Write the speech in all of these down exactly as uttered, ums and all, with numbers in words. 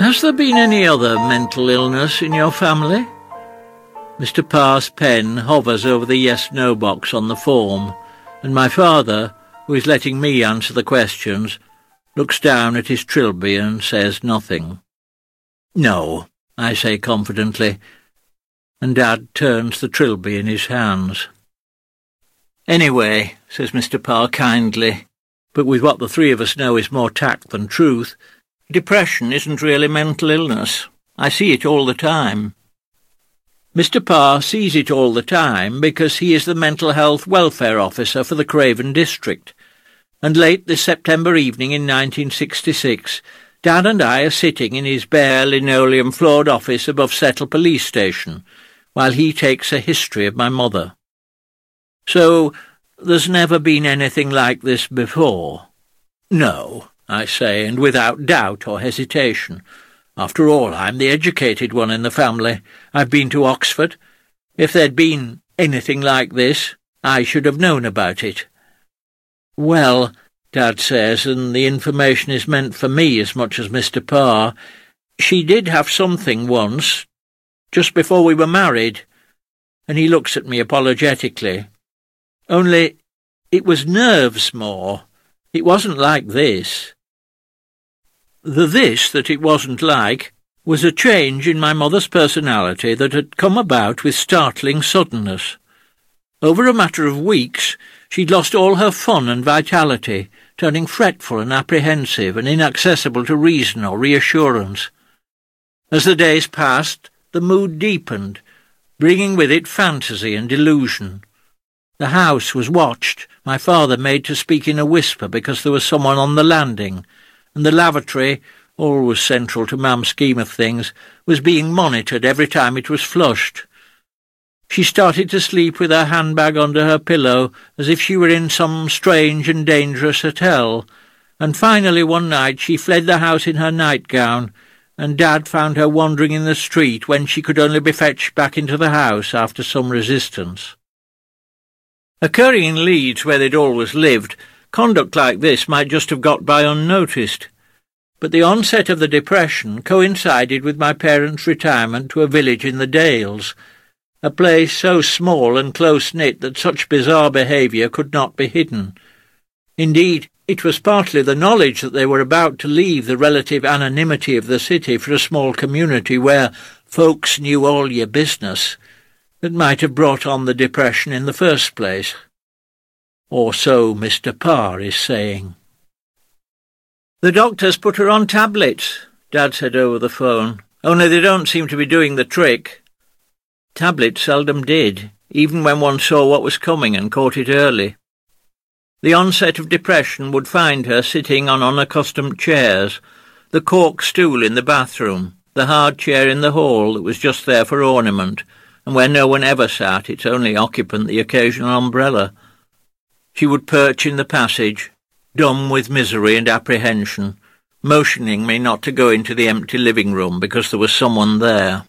Has there been any other mental illness in your family? Mister Parr's pen hovers over the yes-no box on the form, and my father, who is letting me answer the questions, looks down at his trilby and says nothing. No, I say confidently, and Dad turns the trilby in his hands. Anyway, says Mister Parr kindly, but with what the three of us know is more tact than truth, depression isn't really mental illness. I see it all the time. Mister Parr sees it all the time because he is the Mental Health Welfare Officer for the Craven District, and late this September evening in nineteen sixty-six, Dad and I are sitting in his bare linoleum-floored office above Settle Police Station, while he takes a history of my mother. So, there's never been anything like this before? No, I say, and without doubt or hesitation. After all, I'm the educated one in the family. I've been to Oxford. If there'd been anything like this, I should have known about it. Well, Dad says, and the information is meant for me as much as Mister Parr, she did have something once, just before we were married, and he looks at me apologetically. Only, it was nerves more. It wasn't like this. The this that it wasn't like was a change in my mother's personality that had come about with startling suddenness. Over a matter of weeks, she'd lost all her fun and vitality, turning fretful and apprehensive and inaccessible to reason or reassurance. As the days passed, the mood deepened, bringing with it fantasy and delusion. The house was watched, my father made to speak in a whisper because there was someone on the landing, and the lavatory, always central to Mum's scheme of things, was being monitored every time it was flushed. She started to sleep with her handbag under her pillow, as if she were in some strange and dangerous hotel, and finally one night she fled the house in her nightgown, and Dad found her wandering in the street when she could only be fetched back into the house after some resistance. Occurring in Leeds, where they'd always lived, conduct like this might just have got by unnoticed, but the onset of the depression coincided with my parents' retirement to a village in the Dales, a place so small and close-knit that such bizarre behaviour could not be hidden. Indeed, it was partly the knowledge that they were about to leave the relative anonymity of the city for a small community where folks knew all your business that might have brought on the depression in the first place. Or so Mister Parr is saying. "The doctors put her on tablets," Dad said over the phone, "only they don't seem to be doing the trick." Tablets seldom did, even when one saw what was coming and caught it early. The onset of depression would find her sitting on unaccustomed chairs, the cork stool in the bathroom, the hard chair in the hall that was just there for ornament, and where no one ever sat, its only occupant the occasional umbrella. She would perch in the passage, dumb with misery and apprehension, motioning me not to go into the empty living room because there was someone there.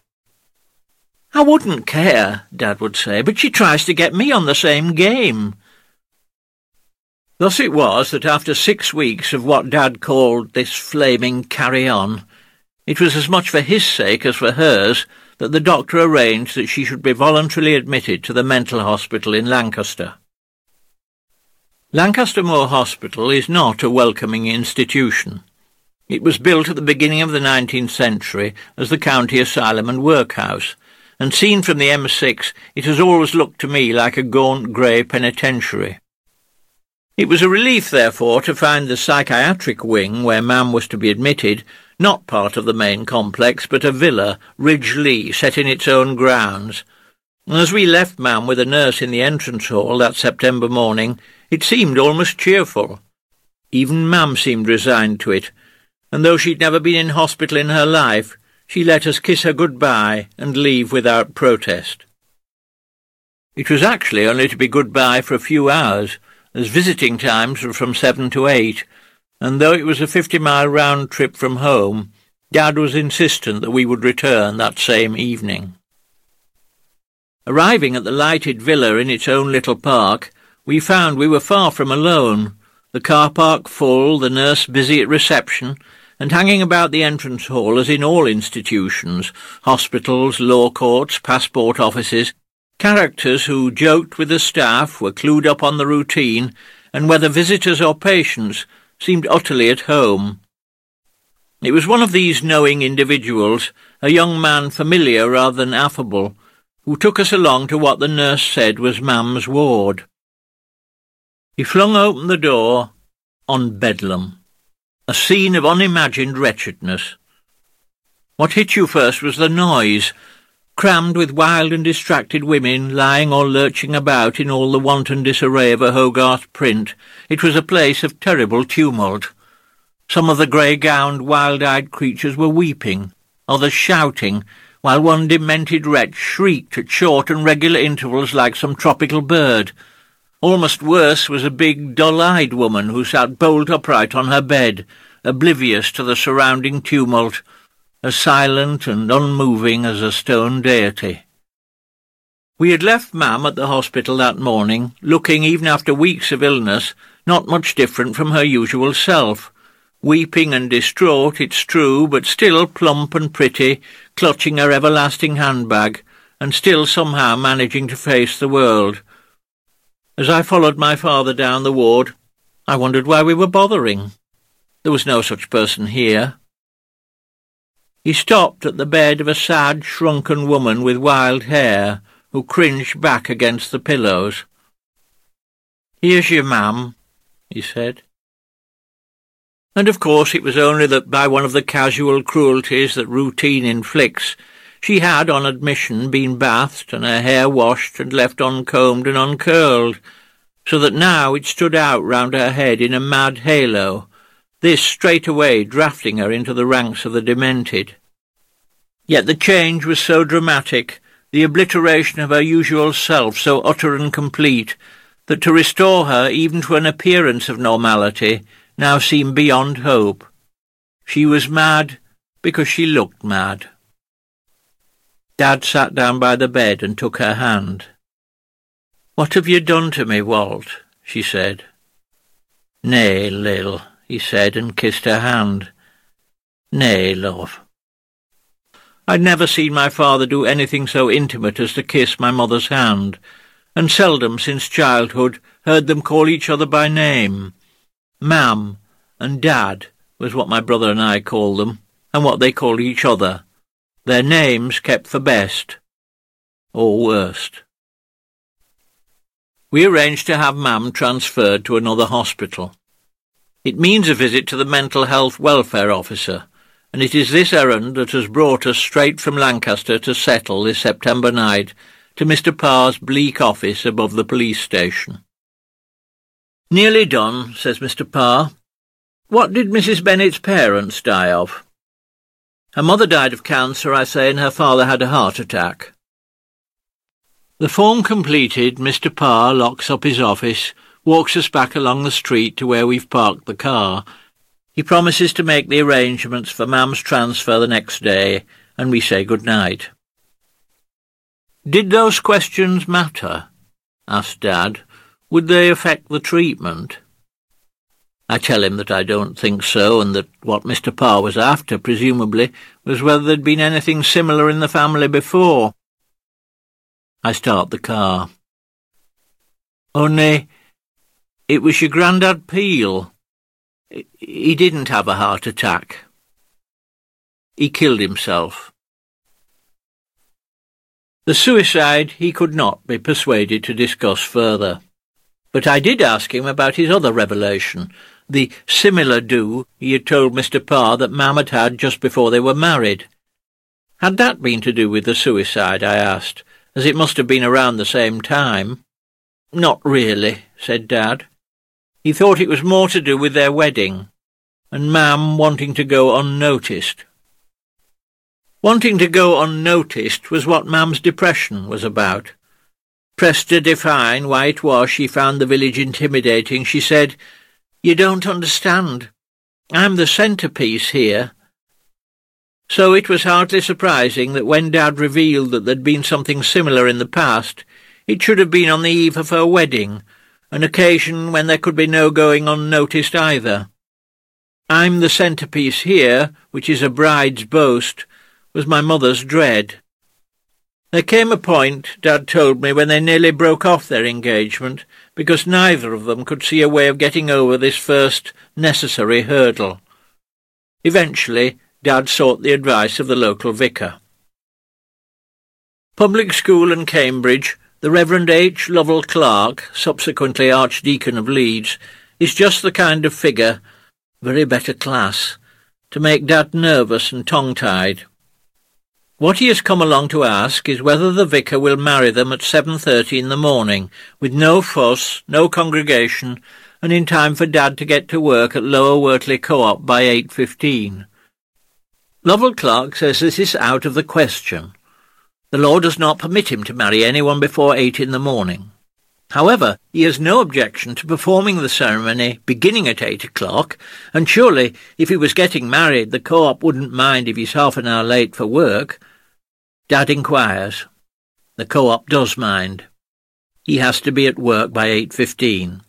"I wouldn't care," Dad would say, "but she tries to get me on the same game." Thus it was that after six weeks of what Dad called this flaming carry-on, it was as much for his sake as for hers that the doctor arranged that she should be voluntarily admitted to the mental hospital in Lancaster. Lancaster Moor Hospital is not a welcoming institution. It was built at the beginning of the nineteenth century as the county asylum and workhouse, and seen from the M six it has always looked to me like a gaunt grey penitentiary. It was a relief, therefore, to find the psychiatric wing, where Mam was to be admitted, not part of the main complex, but a villa, Ridge Lee, set in its own grounds. And as we left Mam with a nurse in the entrance hall that September morning, it seemed almost cheerful. Even Mam seemed resigned to it, and though she'd never been in hospital in her life, she let us kiss her good-bye and leave without protest. It was actually only to be good-bye for a few hours, as visiting times were from seven to eight, and though it was a fifty-mile round trip from home, Dad was insistent that we would return that same evening. Arriving at the lighted villa in its own little park, we found we were far from alone, the car park full, the nurse busy at reception, and hanging about the entrance hall as in all institutions, hospitals, law courts, passport offices, characters who joked with the staff, were clued up on the routine, and whether visitors or patients seemed utterly at home. It was one of these knowing individuals, a young man familiar rather than affable, who took us along to what the nurse said was Mam's ward. He flung open the door on Bedlam, a scene of unimagined wretchedness. What hit you first was the noise, crammed with wild and distracted women lying or lurching about in all the wanton disarray of a Hogarth print. It was a place of terrible tumult. Some of the grey-gowned, wild-eyed creatures were weeping, others shouting, while one demented wretch shrieked at short and regular intervals like some tropical bird. Almost worse was a big, dull-eyed woman who sat bolt upright on her bed, oblivious to the surrounding tumult, as silent and unmoving as a stone deity. We had left Mam at the hospital that morning, looking, even after weeks of illness, not much different from her usual self, weeping and distraught, it's true, but still plump and pretty, clutching her everlasting handbag, and still somehow managing to face the world. As I followed my father down the ward, I wondered why we were bothering. There was no such person here. He stopped at the bed of a sad, shrunken woman with wild hair, who cringed back against the pillows. "Here's your Mam," he said. And of course it was only that by one of the casual cruelties that routine inflicts, she had, on admission, been bathed and her hair washed and left uncombed and uncurled, so that now it stood out round her head in a mad halo, this straightway drafting her into the ranks of the demented. Yet the change was so dramatic, the obliteration of her usual self so utter and complete, that to restore her even to an appearance of normality now seemed beyond hope. She was mad because she looked mad. Dad sat down by the bed and took her hand. "What have you done to me, Walt?" she said. "Nay, Lil," he said, and kissed her hand. "Nay, love." I'd never seen my father do anything so intimate as to kiss my mother's hand, and seldom since childhood heard them call each other by name. Mam and Dad was what my brother and I called them, and what they called each other, their names kept for best, or worst. We arranged to have Mam transferred to another hospital. It means a visit to the mental health welfare officer, and it is this errand that has brought us straight from Lancaster to settle this September night to Mister Parr's bleak office above the police station. "Nearly done," says Mister Parr. "What did Missus Bennett's parents die of?" "Her mother died of cancer, I say, and her father had a heart attack." The form completed, Mister Parr locks up his office, walks us back along the street to where we've parked the car. He promises to make the arrangements for Mam's transfer the next day, and we say good night. "Did those questions matter?" asked Dad. "Would they affect the treatment?" I tell him that I don't think so, and that what Mister Parr was after, presumably, was whether there'd been anything similar in the family before. I start the car. "Only, it was your Grandad Peel. He didn't have a heart attack. He killed himself." The suicide he could not be persuaded to discuss further, but I did ask him about his other revelation, the similar do he had told Mister Parr that Mam had had just before they were married. Had that been to do with the suicide, I asked, as it must have been around the same time. "Not really," said Dad. "He thought it was more to do with their wedding, and Mam wanting to go unnoticed." Wanting to go unnoticed was what Mam's depression was about. Pressed to define why it was she found the village intimidating, she said, "You don't understand. I'm the centrepiece here." So it was hardly surprising that when Dad revealed that there'd been something similar in the past, it should have been on the eve of her wedding, an occasion when there could be no going unnoticed either. "I'm the centrepiece here, which is a bride's boast," was my mother's dread. There came a point, Dad told me, when they nearly broke off their engagement, because neither of them could see a way of getting over this first necessary hurdle. Eventually, Dad sought the advice of the local vicar. Public school in Cambridge, the Reverend H. Lovell Clark, subsequently Archdeacon of Leeds, is just the kind of figure, very better class, to make Dad nervous and tongue-tied. What he has come along to ask is whether the vicar will marry them at seven thirty in the morning, with no fuss, no congregation, and in time for Dad to get to work at Lower Wortley Co-op by eight fifteen. Lovell Clark says this is out of the question. The law does not permit him to marry anyone before eight in the morning. However, he has no objection to performing the ceremony beginning at eight o'clock, and surely, if he was getting married, the co-op wouldn't mind if he's half an hour late for work. Dad inquires. The co-op does mind. He has to be at work by eight fifteen.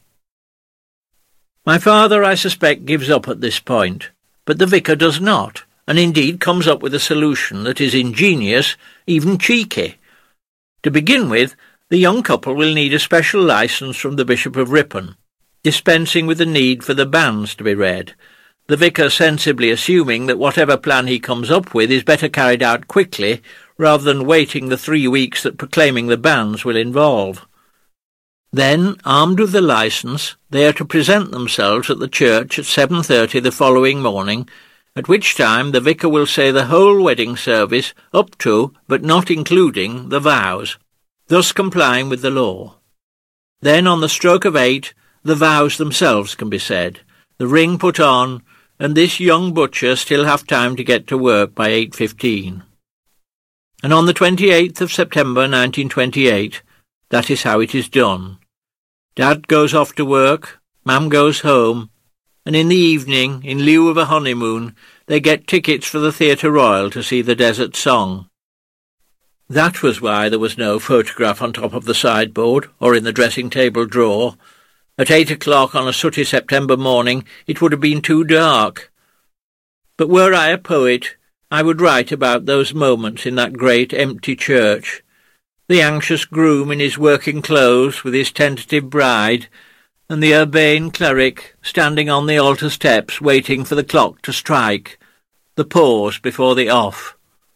My father, I suspect, gives up at this point, but the vicar does not, and indeed comes up with a solution that is ingenious, even cheeky. To begin with, the young couple will need a special licence from the Bishop of Ripon, dispensing with the need for the banns to be read, the vicar sensibly assuming that whatever plan he comes up with is better carried out quickly rather than waiting the three weeks that proclaiming the banns will involve. Then, armed with the licence, they are to present themselves at the church at seven thirty the following morning, at which time the vicar will say the whole wedding service up to, but not including, the vows, thus complying with the law. Then, on the stroke of eight, the vows themselves can be said, the ring put on, and this young butcher still have time to get to work by eight fifteen. And on the twenty-eighth of September nineteen twenty-eight, that is how it is done. Dad goes off to work, Mam goes home, and in the evening, in lieu of a honeymoon, they get tickets for the Theatre Royal to see the Desert Song. That was why there was no photograph on top of the sideboard, or in the dressing-table drawer. At eight o'clock on a sooty September morning it would have been too dark. But were I a poet, I would write about those moments in that great empty church, the anxious groom in his working clothes with his tentative bride, and the urbane cleric standing on the altar steps waiting for the clock to strike, the pause before the off.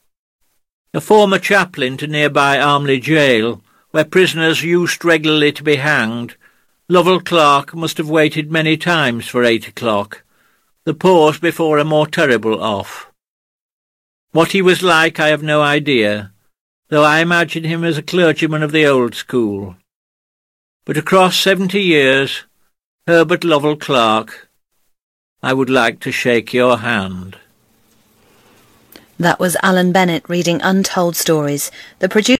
A former chaplain to nearby Armley Jail, where prisoners used regularly to be hanged, Lovell Clark must have waited many times for eight o'clock, the pause before a more terrible off. What he was like I have no idea, though I imagine him as a clergyman of the old school. But across seventy years, Herbert Lovell Clark, I would like to shake your hand. That was Alan Bennett reading Untold Stories. The producer